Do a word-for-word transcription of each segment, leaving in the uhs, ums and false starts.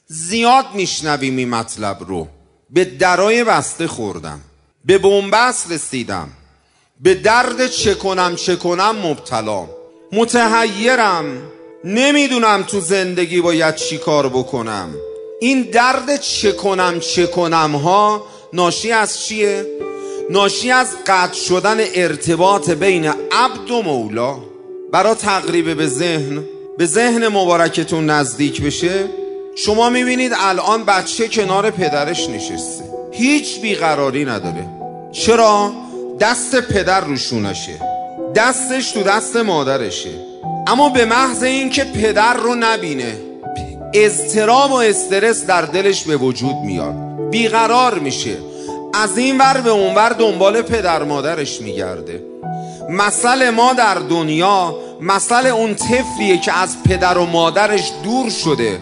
زیاد میشنویم این مطلب رو. به درای بسته خوردم، به بنبست رسیدم، به درد چه کنم چه کنم مبتلام. متحیرم، نمیدونم تو زندگی باید چی کار بکنم. این درد چه کنم چه کنم ها ناشی از چیه؟ ناشی از قطع شدن ارتباط بین عبد و مولا. برای تقریب به ذهن به ذهن مبارکتون نزدیک بشه، شما میبینید الان بچه کنار پدرش نشسته، هیچ بیقراری نداره. چرا؟ دست پدر روشونشه، دستش تو دست مادرشه. اما به محض این که پدر رو نبینه، اضطراب و استرس در دلش به وجود میاد، بیقرار میشه، از این ور به اون ور دنبال پدر مادرش میگرده. مثل ما در دنیا مثل اون طفلیه که از پدر و مادرش دور شده.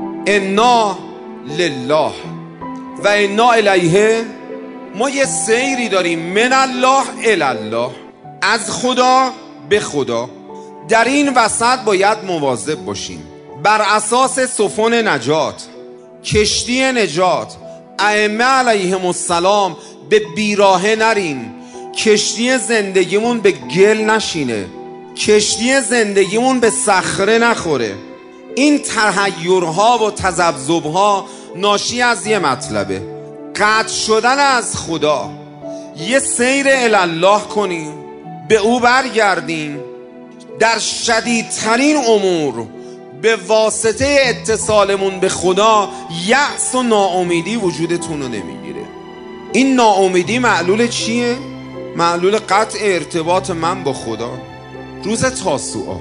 انا لله و انا الیه. ما یه سیری داریم من الله الی الله، از خدا به خدا. در این وسط باید مواظب باشیم. بر اساس سفن نجات، کشتی نجات، ائمه علیهم السلام به بیراهه نریم. کشتی زندگیمون به گل نشینه، کشتی زندگیمون به صخره نخوره. این تحیرها و تذبذبها ناشی از یه مطلبه، قطع شدن از خدا. یه سیر الله کنیم، به او برگردیم. در شدیدترین امور به واسطه اتصالمون به خدا یأس و ناامیدی وجودتون رو نمیگیره. این ناامیدی معلول چیه؟ معلول قطع ارتباط من با خدا. روز تاسوعا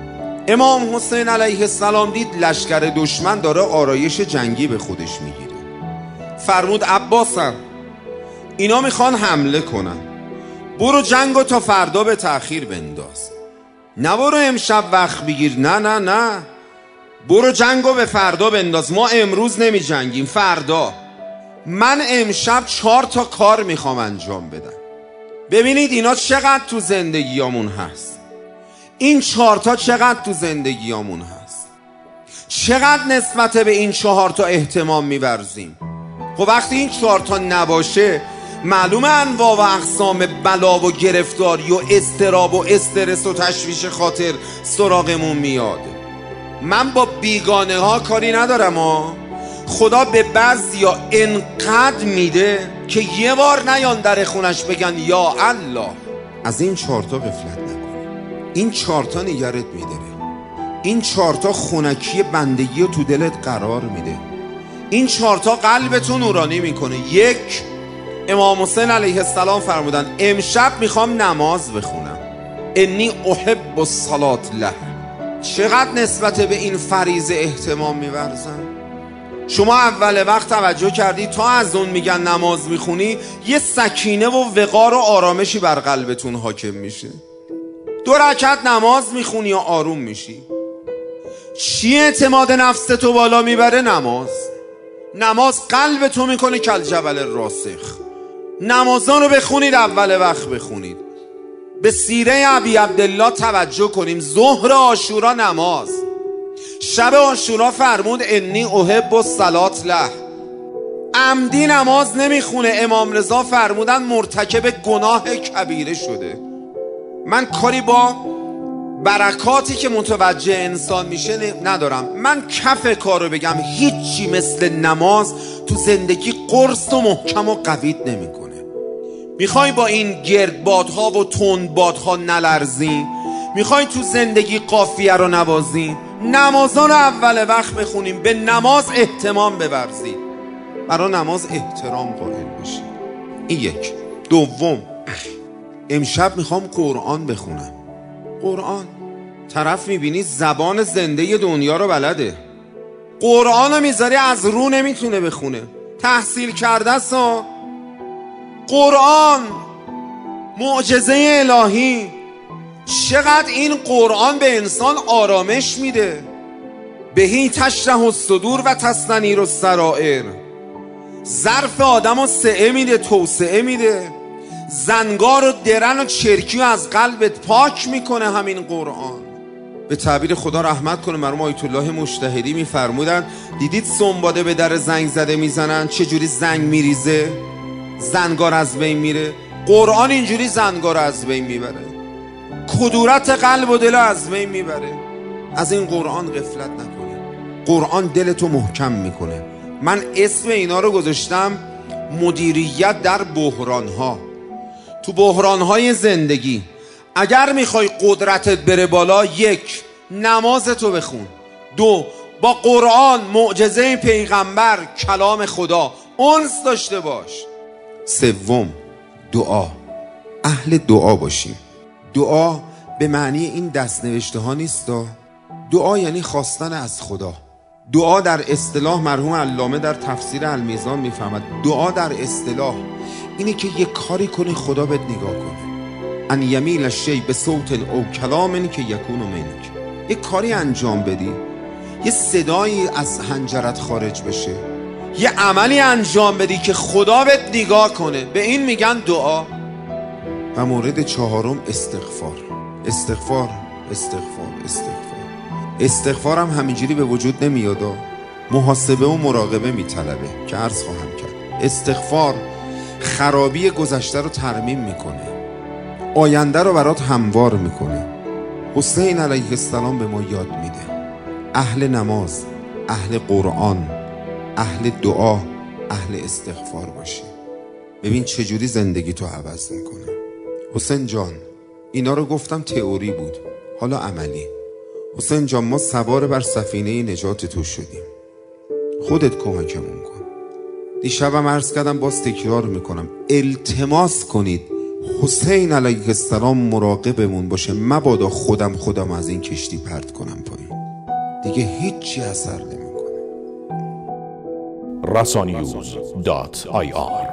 امام حسین علیه السلام دید لشکر دشمن داره آرایش جنگی به خودش میگیره. فرمود عباسم، اینا میخوان حمله کنن، برو جنگو تا فردا به تأخیر بنداز. نه برو امشب وقت بگیر، نه نه نه، برو جنگو به فردا بنداز. ما امروز نمی جنگیم، فردا. من امشب چهار تا کار میخوام انجام بدم. ببینید اینا چقدر تو زندگیامون هست، این چهار تا چقدر تو زندگیامون هست، چقدر نسبت به این چهار تا احتمام میورزیم. خب وقتی این چهار تا نباشه، معلومه انواع و اقسام بلا و گرفتاری و اضطراب و استرس و تشویش خاطر سراغمون میاد. من با بیگانه ها کاری ندارم ها. خدا به بعضیا انقدر میده که یه بار نیان در خونش بگن یا الله. از این چهارتا غفلت نکن. این چهارتا نگرت میداره، این چهارتا خونکی بندگی رو تو دلت قرار میده، این چهارتا قلبتو نورانی میکنه. یک، امام حسین علیه السلام فرمودن امشب میخوام نماز بخونم، انی احب الصلاة له. چقدر نسبت به این فریضه اهتمام میورزن. شما اول وقت توجه کردی تا از اون میگن نماز میخونی یه سکینه و وقار و آرامشی بر قلبتون حاکم میشه. دو رکعت نماز میخونی و آروم میشی. چی اعتماد نفس تو بالا میبره؟ نماز. نماز قلب تو میکنه کل جبل راسخ. نمازان رو بخونید، اول وقت بخونید. به سیره ابی عبدالله توجه کنیم. ظهر عاشورا نماز، شب عاشورا فرمود انی احب الصلاة له. عمدی نماز نمیخونه، امام رضا فرمودن مرتکب گناه کبیره شده. من کاری با برکاتی که متوجه انسان میشه ندارم. من کف کارو بگم، هیچی مثل نماز تو زندگی قرص و محکم و قویت نمیکنه. میخوای با این گردبادها و تندبادها نلرزی؟ میخوای تو زندگی قافیه رو نوازی؟ نمازان رو اول وقت بخونیم، به نماز احتمام بورزید، برای نماز احترام قائل بشید. این یک. دوم، امشب میخوام قرآن بخونم. قرآن، طرف میبینی زبان زنده دنیا رو بلده، قرآن رو میذاری از رو نمیتونه بخونه، تحصیل کرده سا. قرآن معجزه الهی. چقدر این قرآن به انسان آرامش میده. بهی تشرح الصدور و تستنیر السرائر. ظرف آدم رو سعه میده، توسعه میده. زنگار و درن و چرکی رو از قلبت پاک میکنه همین قرآن. به تعبیر خدا رحمت کنه مرحوم آیت الله مجتهدی میفرمودن دیدید سنباده به در زنگ زده میزنن چجوری زنگ میریزه، زنگار از بین میره. قرآن اینجوری زنگار از بین میبره، کدورت قلب و دل از بین میبره. از این قرآن غفلت نکنید. قرآن دلتو محکم میکنه. من اسم اینا رو گذاشتم مدیریت در بحرانها. تو بحرانهای زندگی اگر میخوای قدرتت بره بالا، یک، نمازتو بخون. دو، با قرآن، معجزه پیغمبر، کلام خدا انس داشته باش. سوم، دعا. اهل دعا باشیم. دعا به معنی این دست نوشته ها نیست. دعا یعنی خواستن از خدا. دعا در اصطلاح مرحوم علامه در تفسیر المیزان میفهمد دعا در اصطلاح اینه که یک کاری کنی خدا بهت نگاه کنه. ان یمیل الشیء بصوت او کلام که یکون منک. یک کاری انجام بدی، یه صدایی از حنجرت خارج بشه، یه عملی انجام بدی که خدا بهت نگاه کنه. به این میگن دعا. و مورد چهارم استغفار. استغفار استغفار استغفار استغفار هم همینجوری به وجود نمیاد، محاسبه و مراقبه میطلبه که عرض خواهم کرد. استغفار خرابی گذشته رو ترمیم میکنه، آینده رو برات هموار میکنه. حسین علیه السلام به ما یاد میده اهل نماز، اهل قرآن، اهل دعا، اهل استغفار باشی. ببین چجوری زندگی تو عوض میکنه. حسین جان اینا رو گفتم تئوری بود، حالا عملی. حسین جان ما سوار بر سفینه نجات تو شدیم، خودت کمکمون کن. دیشبم عرض کردم، باز تکرار میکنم، التماس کنید حسین علیه السلام مراقبمون باشه، مبادا خودم خودم از این کشتی پرت کنم پایین. دیگه هیچی اثر نمیکنه. رسانیوز دات آی آر